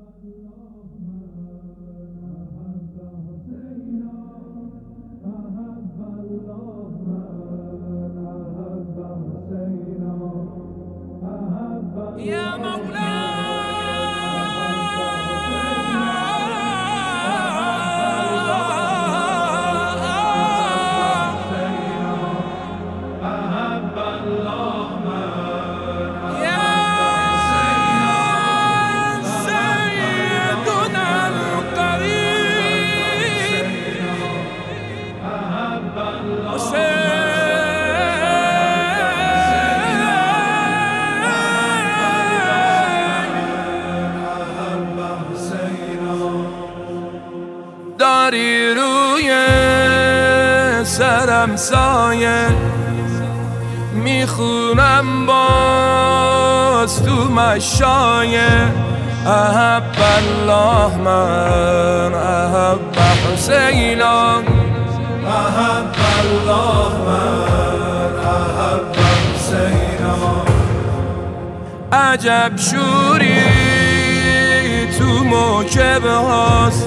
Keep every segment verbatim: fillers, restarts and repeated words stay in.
يا مولاي داری روی سرم سایه، میخونم باز تو مشایه. احب الله من احب حسینا، احب الله من احب حسینا. عجب شوری تو موکب هاست،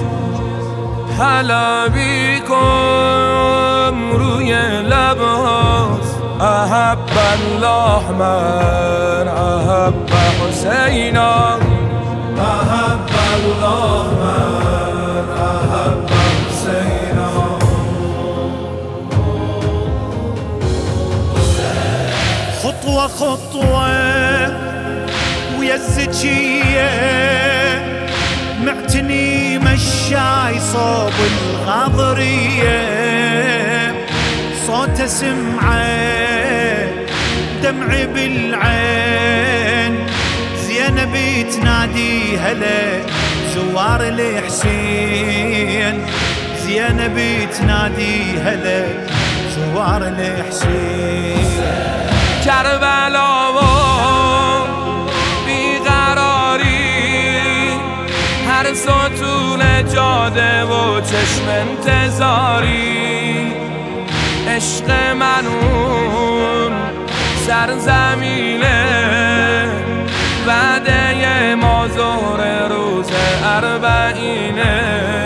حلبی کن روی لب هاست. احب الله من احب حسینا، احب الله من احب حسینا. خطوة خطوة ويا الزكية، معتني مشاي صوب الغاضرية. صوت سمعه دمعي بالعين، زينب تنادي هلا زوار الحسين. زينب تنادي هلا زوار الحسين. کربلا و بیقراری، هر ستون جاده و چشم انتظاری. عشق من اون سرزمینه، وعده ما ظهر روز اربعینه.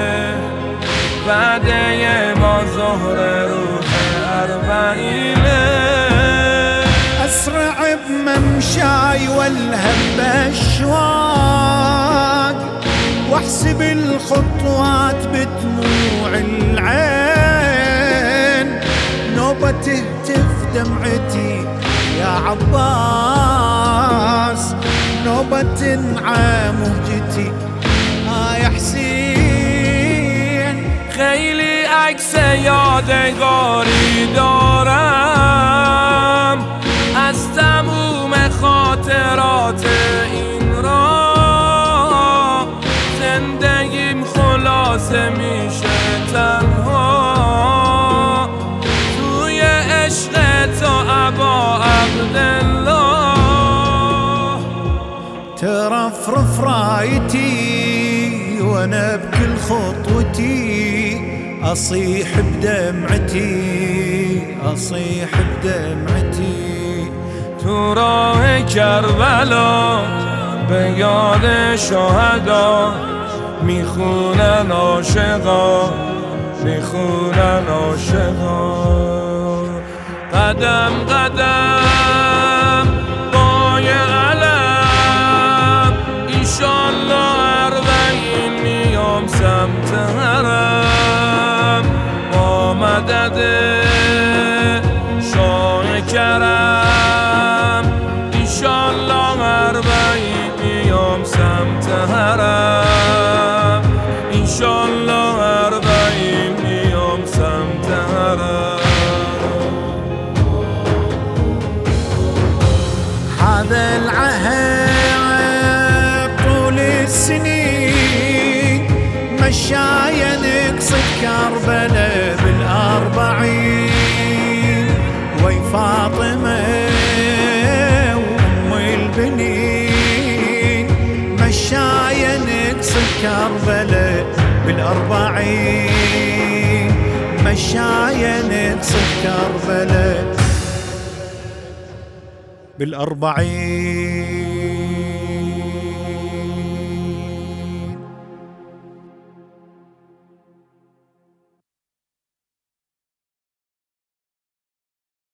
وعده ما ظهر روز اربعینه. أسرع بممشاي والهم بأشواق، واحسب الخطوات بدموع العين. نوبة تهتف دمعتي يا عباس، نوبة تنعى مهجتي آه يا حسين. خیلی عکس یادگاری دارم از تموم خاطرات این راه. زندگیم خلاصه میشه تنها توی عشق تو ابا عبدالله. ترفرف رايتي وانا بكل خطوتي، اصيح بدمعتي اصيح بدمعتي. تو راه کربلا به یاد شهدا، میخونن عاشقا میخونن عاشقا. قدم قدم پای علم، ایشالله اربعین میام سمت حرم. با مدد شاه کرم، ایشالله اربعین میام سمت حرم. ایشالله اربعین میام سمت حرم. هذا العهد طول السنين، مشايا نقصد كربلاء بالأربعين. وي فاطمة وأم البنين، مشايا نقصد كربلاء بالأربعين. مشايا نقصد كربلاء بالأربعين.